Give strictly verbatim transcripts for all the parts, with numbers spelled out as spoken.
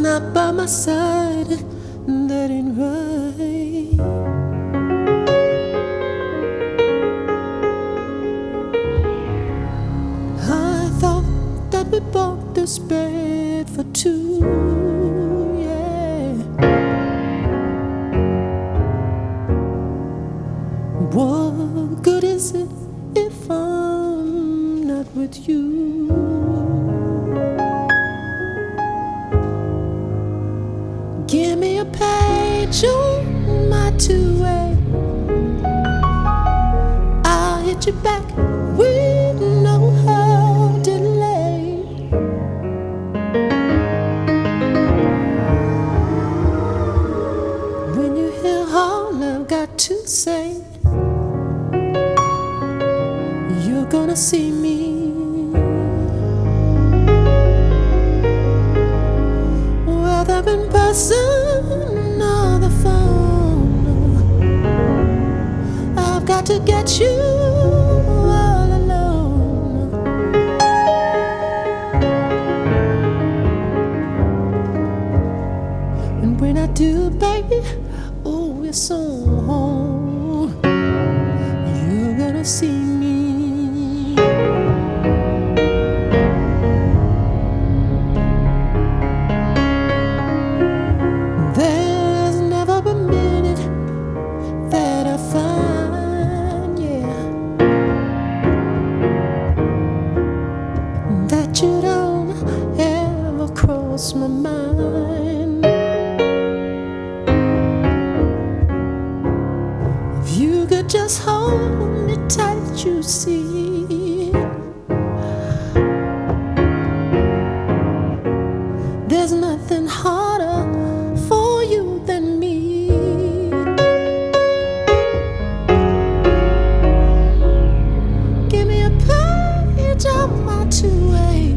not by my side, that ain't right. I thought that we bought this bed for two, yeah. What good is it if I'm not with you? Give me a page on my two-way, I'll hit you back with no hard delay. When you hear all I've got to say, you're gonna see me. Whether in person or the phone, I've got to get you all alone. And when I do, baby, oh, it's on. You're gonna see me. There's never a minute that I find, yeah, that you don't ever cross my mind. If you could just hold me tight, you see, there's nothing harder for you than me. Give me a page of my two-way,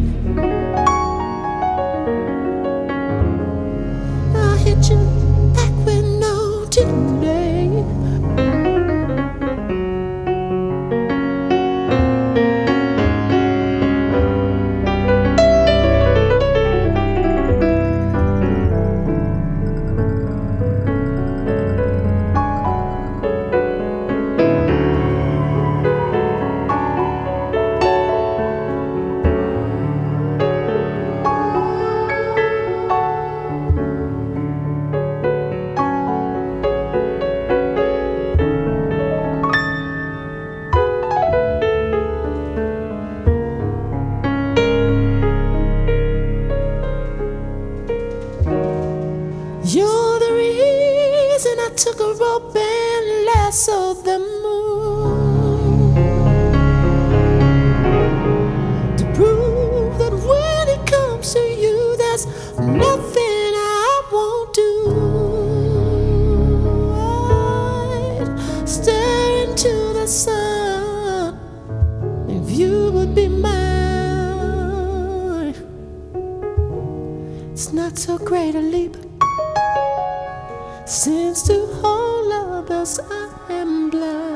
I'll hit you back with no delay. You're the reason I took a rope and lassoed the moon, to prove that when it comes to you, there's nothing I won't do. I'd stare into the sun if you would be mine. It's not so great a leap, since to all others I am blind.